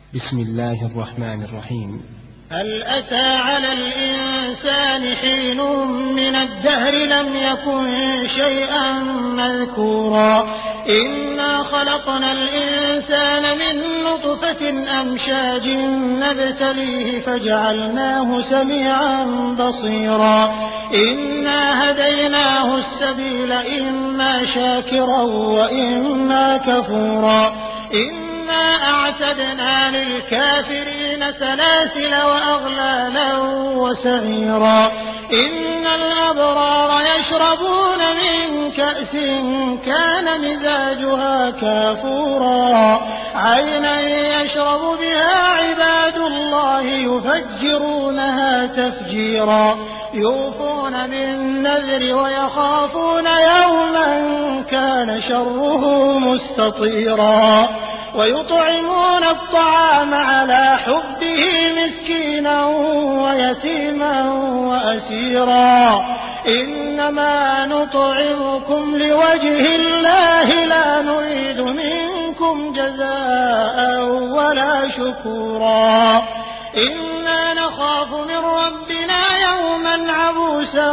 بسم الله الرحمن الرحيم. هل أتى على الإنسان حين من الدهر لم يكن شيئا مذكورا إنا خلقنا الإنسان من نطفة أمشاج نبتليه فجعلناه سميعا بصيرا إنا هديناه السبيل إما شاكرا وإما كفورا إنا أعتدنا للكافرين سلاسل وأغلالا وسعيرا إن الأبرار يشربون من كأس كان مزاجها كافورا عينا يشرب بها عباد الله يفجرونها تفجيرا يوفون بالنذر ويخافون يوما كان شره مستطيرا ويطعمون الطعام على حبه مسكينا ويتيما وأسيرا إنما نطعمكم لوجه الله لا نريد منكم جزاء ولا شكورا إنا نخاف من ربنا يوما عبوسا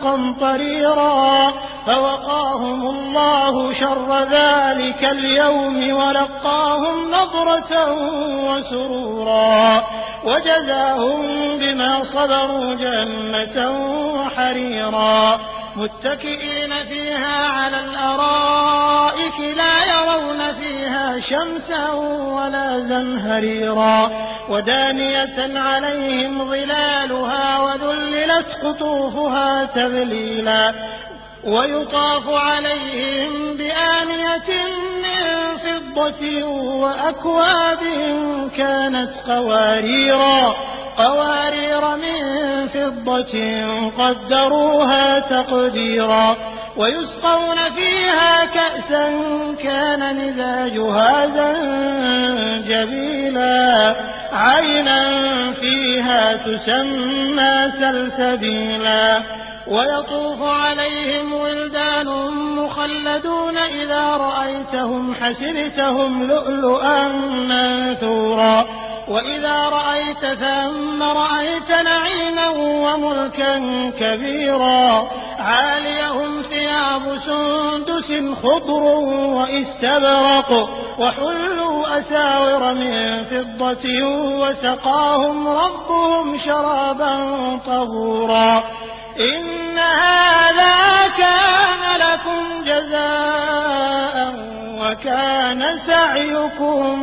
قمطريرا فوقاهم الله شر ذلك اليوم ولقاهم نضرة وسرورا وجزاهم بما صبروا جنة وحريرا متكئين فيها على الأرائك لا يرون فيها شمسا ولا زمهريرا ودانية عليهم ظلالها وذللت قطوفها تذليلا ويطاف عليهم بآنية من فضة وأكواب كانت قوارير من فضة قدروها تقديرا ويسقون فيها كأسا كان مزاجها زنجبيلا عينا فيها تسمى سلسبيلا ويطوف عليهم ولدان مخلدون إذا رأيتهم حسبتهم لؤلؤا منثورا وإذا رأيت ثم رأيت نعيما وملكا كبيرا عاليهم ثياب سندس خضر واستبرق وحلوا أساور من فضة وسقاهم ربهم شرابا طهورا إن هذا كان لكم جزاء وكان سعيكم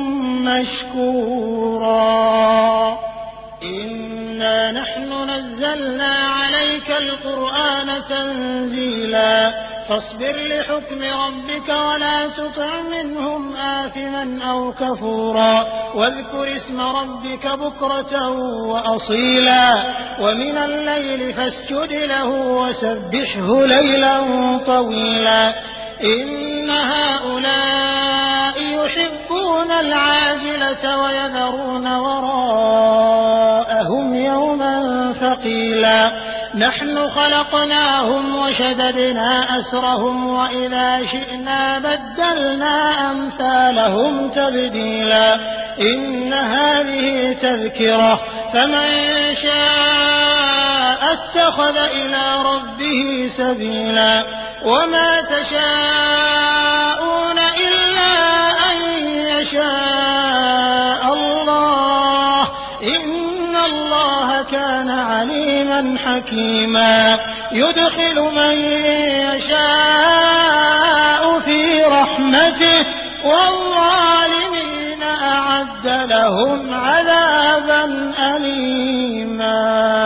مشكورا إنا نحن نزلنا عليك القرآن تنزيلا فاصبر لحكم ربك ولا تطع منهم آثما أو كفورا واذكر اسم ربك بكرة وأصيلا ومن الليل فاسجد له وسبحه ليلا طويلا إن هؤلاء يحبون العاجلة ويذرون وراءهم يوما ثقيلا نحن خلقناهم وشددنا أسرهم وإذا شئنا بدلنا أمثالهم تبديلا إن هذه تذكرة فمن شاء اتخذ إلى ربه سبيلا وما تشاءون إلا أن يشاء الله إن الله كان عليما حكيما يدخل من يشاء في رحمته والظالمين أعد لهم عذابا أليما.